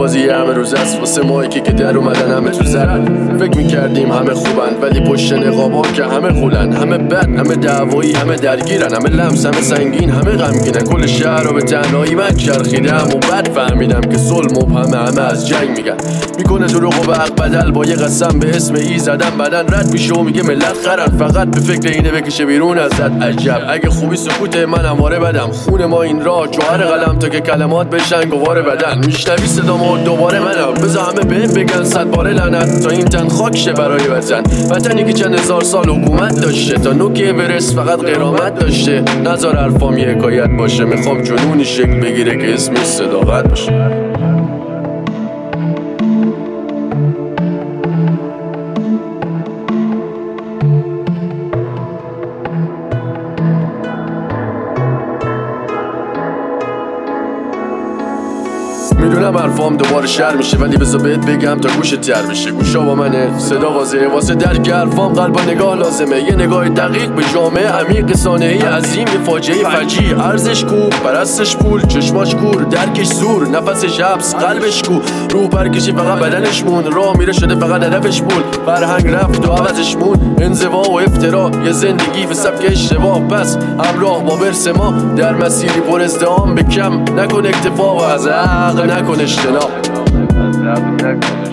بازی همه روز است واسه مایی که در اومدن همه تو زرن. فکر میکردیم همه خوبن ولی پشت نقابا که همه خولن، همه بد، همه دعوایی، همه درگیرن، همه لمس، همه سنگین، همه غمگینن. کل شهر رو به تنهایی من چرخیدم و بعد فهمیدم که صلح مبهمه، همه از جنگ میگن. میکنه دروغ و حق بدل با یه قسم به اسم ای زدن بدن رد میشه و میگه ملت خرن، فقط به فکر اینه بکشه بیرون ازت. عجب اگه خوبی سکوت من همواره بدم، خون ما این راه جوهر قلم تا که کلمات بشن گوار بدن. میشنوی صدامو دوباره منم، بذار همه بهم بگن 100 بار لعنت تا این تن خاک شه برای وطن. وطنی که چند هزار سال حکومت داشته، تا نوک اورست فقط غرامت داشته. نذار حرفام یه حکایت باشه، میخوام جنونی شکل بگیره که اسمش صداقت باشه. میدونم حرفام دوباره شر میشه ولی بذار بهت بگم تا گوشت تر بشه. گوشا با منه، صدا واضحه، واسه درک حرفام قلب و نگاه لازمه. یه نگاه دقیق به جامعه عمیق، صانعه عظیم، یه فاجعه فجیع. ارزش کو، پرستش پول، چشماش کور، درکش زور، نفسش حبس، قلبش کو. روح پرکشی فقط بدنش مون، راه میره شده فقط هدفش پول. فرهنگ رفت و عوضش مون، انزوا و افترا، یه زندگی به سبک اشتباه. پس همراه با ورث ما در مسیری پر ازدحام، به کم نکن اکتفا و از عقل نکن اجتناب.